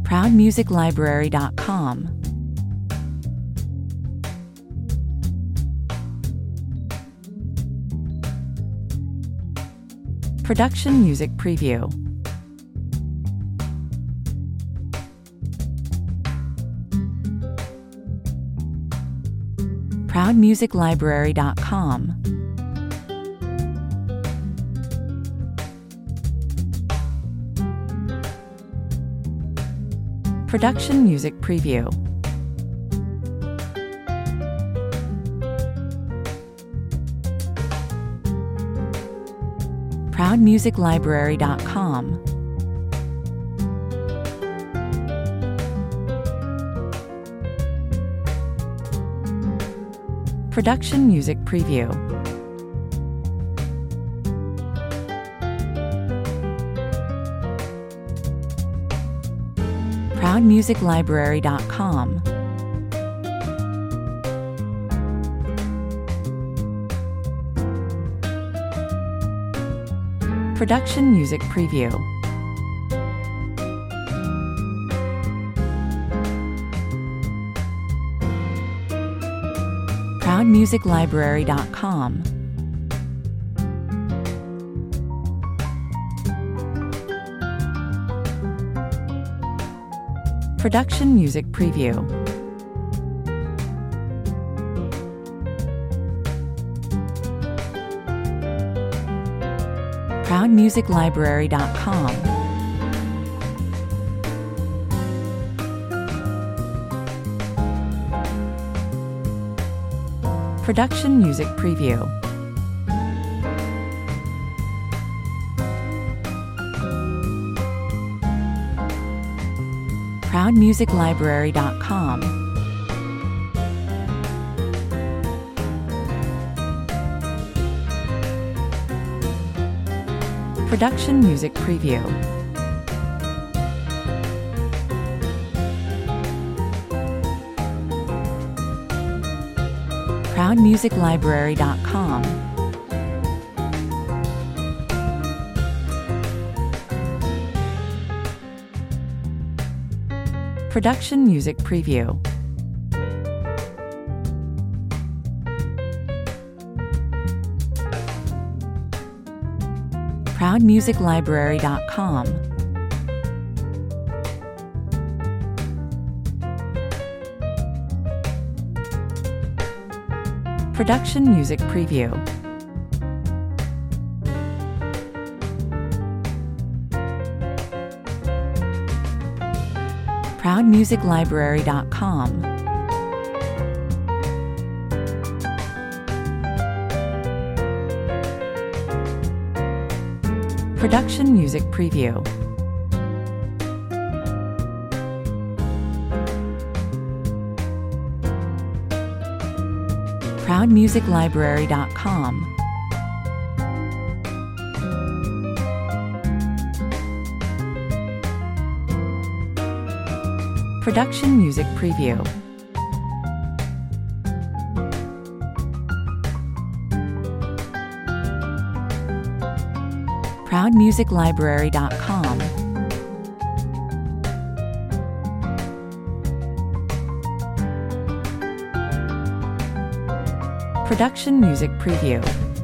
ProudMusicLibrary.com. Production Music Preview. ProudMusicLibrary.com. Production Music Preview. ProudMusicLibrary.com. Production Music Preview. ProudMusicLibrary.com. Production Music Preview. ProudMusicLibrary.com. Production Music Preview. ProudMusicLibrary.com. Production Music Preview. ProudMusicLibrary.com. Production Music Preview. ProudMusicLibrary.com. Production Music Preview. ProudMusicLibrary.com. Production Music Preview. ProudMusicLibrary.com. Production Music Preview. ProudMusicLibrary.com. Production Music Preview. ProudMusicLibrary.com. Production Music Preview.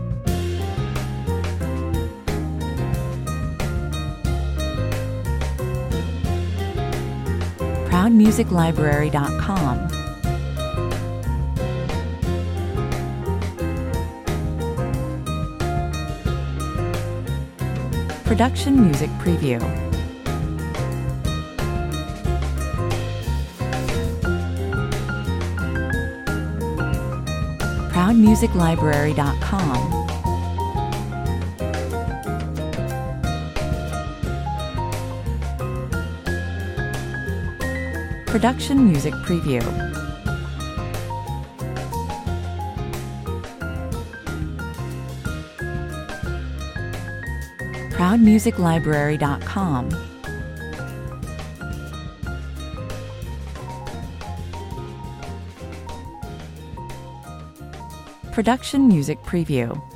ProudMusicLibrary.com. Production Music Preview. ProudMusicLibrary.com. Production Music Preview. ProudMusicLibrary.com. Production Music Preview.